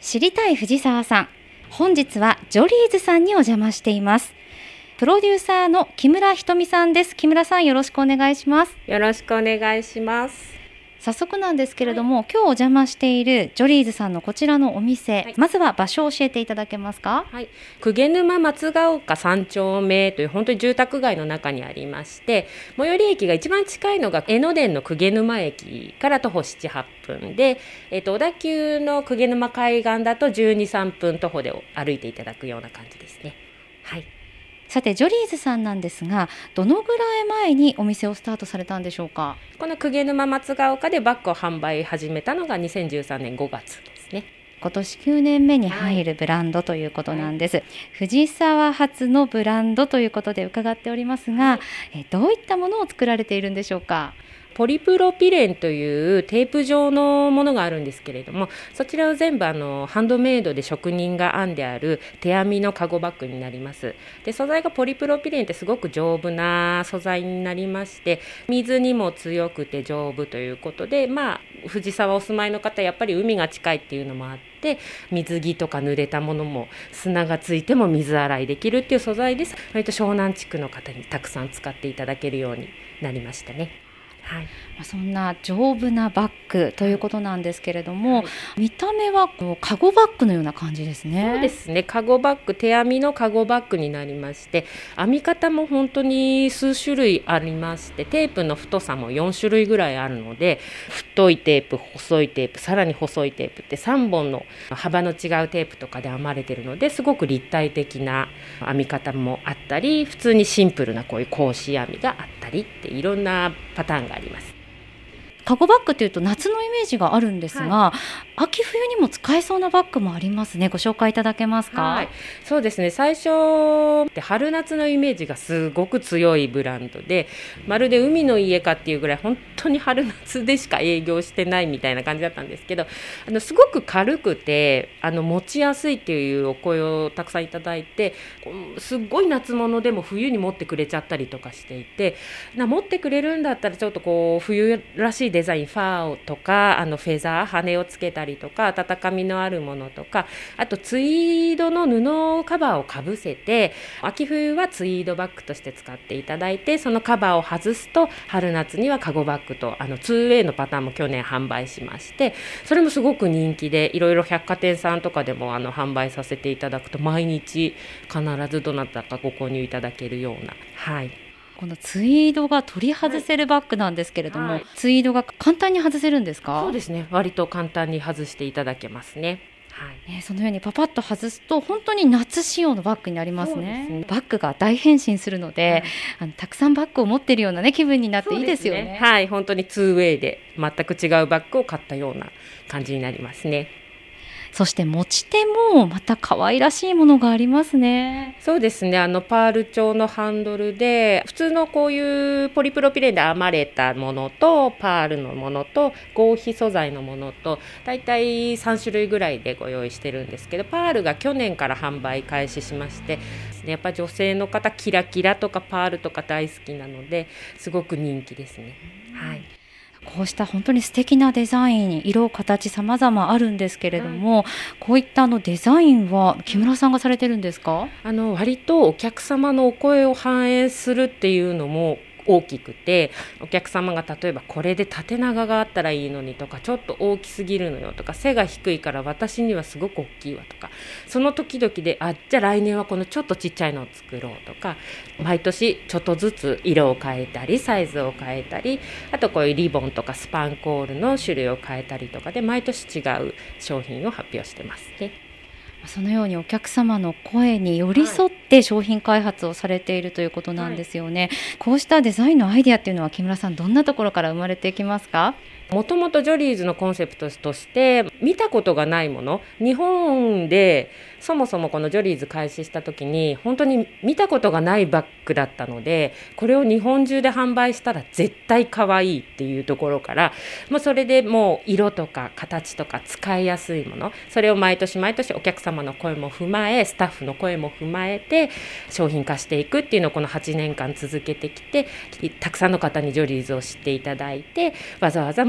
知りたい藤沢さん、本日はジョリーズさんにお邪魔しています。プロデューサーの木村ひとみさんです。木村さん、よろしくお願いします。 よろしくお願いします。 早速なんですけれども、今日お邪魔しているジョリーズさんのこちらのお店、まずは場所を教えていただけますか？ 鵠沼松ヶ丘3丁目という本当に住宅街の中にありまして、最寄り駅が一番近いのが江ノ電の鵠沼駅から徒歩 7,8 分で、小田急の鵠沼海岸だと 12,3 分徒歩で歩いていただくような感じですね。 さて、ジョリーズさんなんですが、どのぐらい前にお店をスタートされたんでしょうか？ この鵠沼松ヶ丘でバッグを販売始めたのが2013年5月ですね。 今年9年目に入るブランドということなんです。藤沢発のブランドということで伺っておりますが、どういったものを作られているんでしょうか？ ポリプロピレンというテープ状のものがあるんですけれども、そちらを全部ハンドメイドで職人が編んである手編みのカゴバッグになります。で、素材がポリプロピレンってすごく丈夫な素材になりまして、水にも強くて丈夫ということで、藤沢お住まいの方やっぱり海が近いっていうのもあって、水着とか濡れたものも砂がついても水洗いできるっていう素材です。割と湘南地区の方にたくさん使っていただけるようになりましたね。 そんな丈夫なバッグということなんですけれども、見た目はカゴバッグのような感じですね。 そうですね。カゴバッグ、手編みのカゴバッグになりまして、編み方も本当に数種類ありまして、テープの太さも4種類ぐらいあるので、太いテープ、細いテープ、さらに細いテープって3本の幅の違うテープとかで編まれているので、すごく立体的な編み方もあったり、普通にシンプルなこういう格子編みがあったりっていろんなパターンがあります。 カゴバッグというと夏のイメージがあるんですが、秋冬にも使えそうなバッグもありますね。ご紹介いただけますか？ そうですね。最初春夏のイメージがすごく強いブランドで、まるで海の家かっていうぐらい本当に春夏でしか営業してないみたいな感じだったんですけど、すごく軽くて持ちやすいっていうお声をたくさんいただいて、すっごい夏物でも冬に持ってくれちゃったりとかしていて、持ってくれるんだったらちょっとこう冬らしいデザイン、ファーとかフェザー、羽をつけたりとか、温かみのあるものとか、あとツイードの布カバーをかぶせて、秋冬はツイードバッグとして使っていただいて、そのカバーを外すと春夏にはカゴバッグと2way のパターンも去年販売しまして、それもすごく人気で、いろいろ百貨店さんとかでも販売させていただくと、毎日必ずどなたかご購入いただけるような。 このツイードが取り外せるバッグなんですけれども、ツイードが簡単に外せるんですか？ そうですね。割と簡単に外していただけますね。 そのようにパパッと外すと本当に夏仕様のバッグになりますね。バッグが大変身するので、たくさんバッグを持っているような、気分になっていいですよね。 本当に 2way で全く違うバッグを買ったような感じになりますね。 そして持ち手もまた可愛らしいものがありますね。 そうですね。パール調のハンドルで、普通のこういうポリプロピレンで編まれたものと、パールのものと、合皮素材のものと、だいたい3種類ぐらいでご用意してるんですけど、パールが去年から販売開始しまして、やっぱ女性の方キラキラとかパールとか大好きなので、すごく人気ですね。 こうした本当に素敵なデザイン、色、形様々あるんですけれども、こういったデザインは木村さんがされてるんですか？ 割とお客様のお声を反映するっていうのも大きくて、お客様が例えばこれで縦長があったらいいのにとか、ちょっと大きすぎるのよとか、背が低いから私にはすごく大きいわとか、その時々でじゃあ来年はこのちょっとちっちゃいのを作ろうとか、毎年ちょっとずつ色を変えたりサイズを変えたり、あとこういうリボンとかスパンコールの種類を変えたりとかで、毎年違う商品を発表してますね。 そのようにお客様の声に寄り添って商品開発をされているということなんですよね。こうしたデザインのアイデアっていうのは木村さん、どんなところから生まれていきますか？ もともとジョリーズのコンセプトとして見たことがないもの、日本でそもそもこのジョリーズ開始した時に本当に見たことがないバッグだったので、これを日本中で販売したら絶対可愛いっていうところから、それでもう色とか形とか使いやすいもの、それを毎年毎年お客様の声も踏まえ、スタッフの声も踏まえて商品化していくっていうのをこの8年間続けてきて、たくさんの方にジョリーズを知っていただいて、わざわざ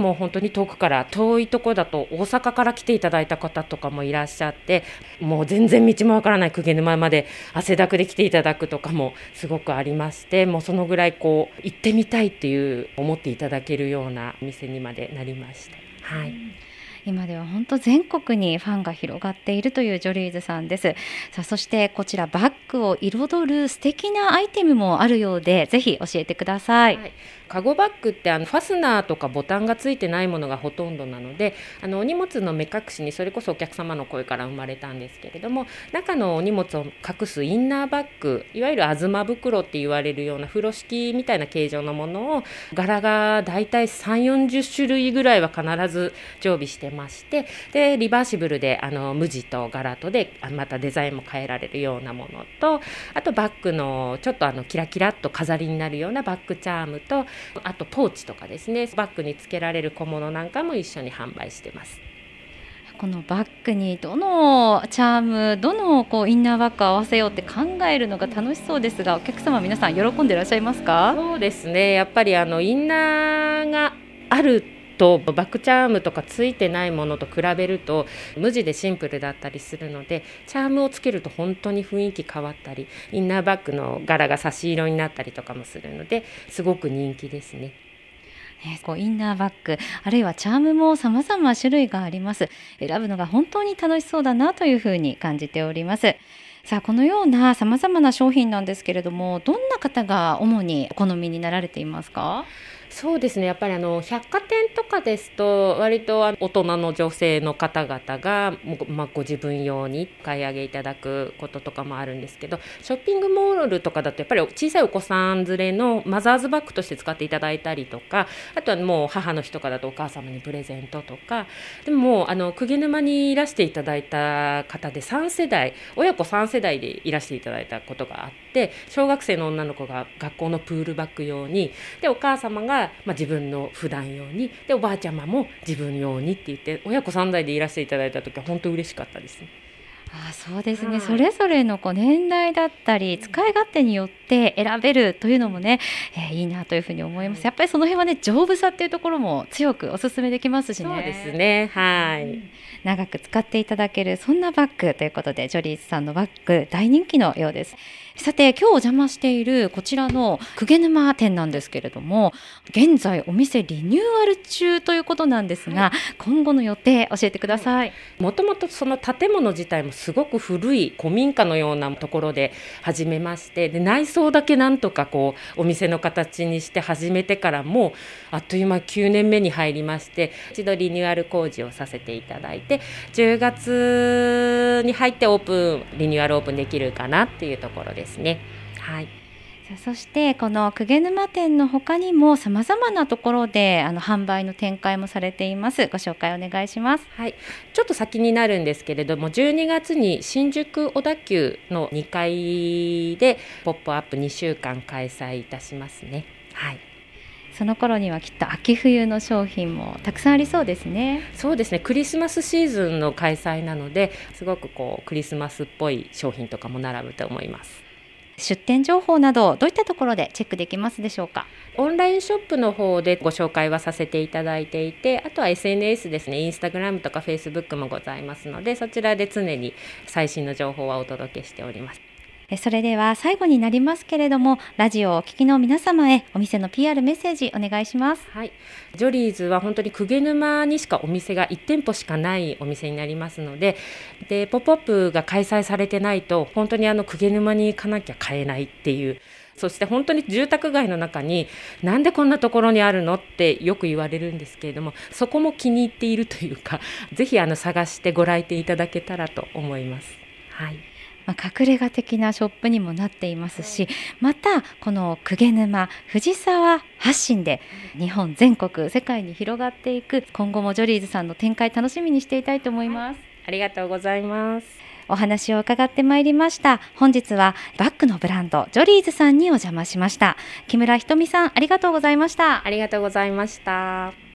もう本当に遠くから遠いところだと大阪から来ていただいた方とかもいらっしゃって、もう全然道もわからない鵠沼まで汗だくで来ていただくとかもすごくありまして、もうそのぐらい行ってみたいっていう思っていただけるようなお店にまでなりました。はい、 今では本当全国にファンが広がっているというジョリーズさんです。さあ、そしてこちらバッグを彩る素敵なアイテムもあるようで、ぜひ教えてください。 はい、カゴバッグってファスナーとかボタンがついてないものがほとんどなので、お荷物の目隠しにそれこそお客様の声から生まれたんですけれども、中のお荷物を隠すインナーバッグ、いわゆる東袋って言われるような風呂敷みたいな形状のものを柄がだいたい3、40種類ぐらいは必ず常備してまして、でリバーシブルで無地と柄とでまたデザインも変えられるようなものと、あとバッグのちょっとキラキラっと飾りになるようなバッグチャームと、あとポーチとかですね、バッグにつけられる小物なんかも一緒に販売してます。 このバッグにどのチャーム、どのインナーバッグを合わせようって考えるのが楽しそうですが、お客様皆さん喜んでいらっしゃいますか？ そうですね、やっぱりインナーがあるとバッグチャームとかついてないものと比べると無地でシンプルだったりするので、チャームをつけると本当に雰囲気変わったり、インナーバッグの柄が差し色になったりとかもするので、すごく人気ですね。 インナーバッグ、あるいはチャームも様々種類があります。選ぶのが本当に楽しそうだなというふうに感じております。さあ、このような様々な商品なんですけれども、どんな方が主にお好みになられていますか？ そうですね、やっぱり百貨店とかですと割と大人の女性の方々がご自分用に買い上げいただくこととかもあるんですけど、ショッピングモールとかだとやっぱり小さいお子さん連れのマザーズバッグとして使っていただいたりとか、あとはもう母の日とかだとお母様にプレゼントとか、でも鵠沼にいらしていただいた方で3世代、親子3世代でいらしていただいたことがあって、小学生の女の子が学校のプールバッグ用に、でお母様が自分の普段用に、でおばあちゃまも自分用にって言って、親子3代でいらしていただいた時は本当嬉しかったですね。 そうですね、それぞれの年代だったり使い勝手によって選べるというのもね、いいなというふうに思います。やっぱりその辺はね、丈夫さっていうところも強くお勧めできますしね。 そうですね、はい、 長く使っていただけるそんなバッグということで、ジョリーズさんのバッグ大人気のようです。さて、今日お邪魔しているこちらの鵠沼店なんですけれども、現在お店リニューアル中ということなんですが、今後の予定教えてください。 もともとその建物自体もすごく古い古民家のようなところで始めまして、で内装だけなんとかお店の形にして始めてからもあっという間9年目に入りまして、一度リニューアル工事をさせていただいて、10月に入ってリニューアルオープンできるかなっていうところですね。はい、 そしてこの鵠沼店の他にも様々なところで販売の展開もされています。ご紹介お願いします。 はい、ちょっと先になるんですけれども、12月に新宿小田急の2階でポップアップ2週間開催いたしますね。はい、 その頃にはきっと秋冬の商品もたくさんありそうですね。 そうですね、クリスマスシーズンの開催なので、すごくクリスマスっぽい商品とかも並ぶと思います。 出店情報などどういったところでチェックできますでしょうか？ オンラインショップの方でご紹介はさせていただいていて、あとは SNS ですね、インスタグラムとかフェイスブックもございますので、そちらで常に最新の情報はお届けしております。 それでは最後になりますけれども、ラジオをお聞きの皆様へお店の PR メッセージお願いします。 はい、ジョリーズは本当に鵠沼にしかお店が1店舗しかないお店になりますので、ポップアップが開催されてないと本当に鵠沼に行かなきゃ買えないっていう、そして本当に住宅街の中になんでこんなところにあるのってよく言われるんですけれども、そこも気に入っているというか、ぜひ探してご来店いただけたらと思います。はい、 隠れ家的なショップにもなっていますし、またこの鵠沼藤沢発信で日本全国世界に広がっていく、今後もジョリーズさんの展開楽しみにしていたいと思います。 ありがとうございます。 お話を伺ってまいりました。本日はバッグのブランドジョリーズさんにお邪魔しました。木村ひとみさん、ありがとうございました。 ありがとうございました。